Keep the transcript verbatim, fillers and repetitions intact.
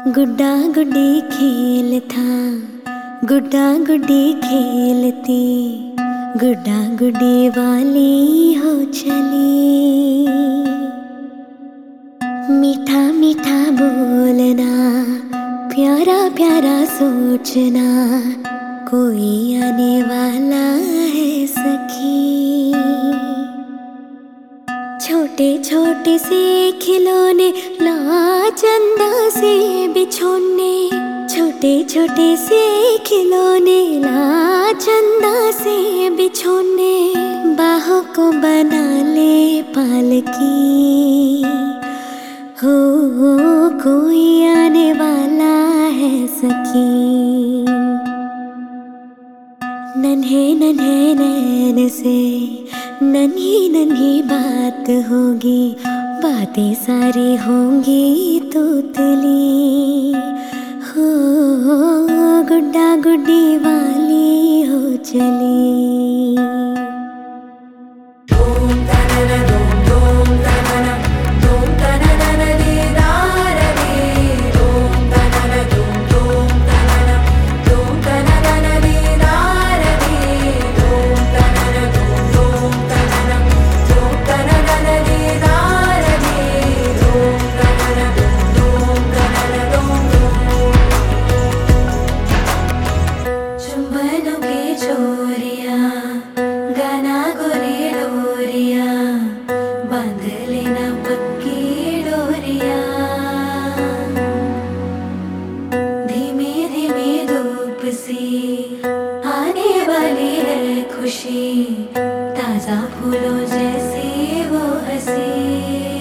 गुड्डा गुड्डी खेल था, गुड्डा गुड्डी खेलती, गुड्डा गुड्डी वाली हो चली। मीठा मीठा बोलना, प्यारा प्यारा सोचना, कोई आने वाला है सखी। छोटे छोटे से खिलौने ला चंदा से बिछोने, छोटे छोटे से खिलौने ला चंदा से बिछोने, बाहों को बना ले पालकी। हो, हो कोई आने वाला है सखी। नन्हे नन्हे नैन से नन्ही नन्ही बात होगी, बातें सारी होंगी तोतली। हो, गुड्डा गुड्डी वाली हो चली। गाना गोरे डोरिया, बांध लेना पक्की डोरिया। धीमे धीमे धूप सी आने वाली है खुशी, ताजा फूलों जैसी वो हंसी।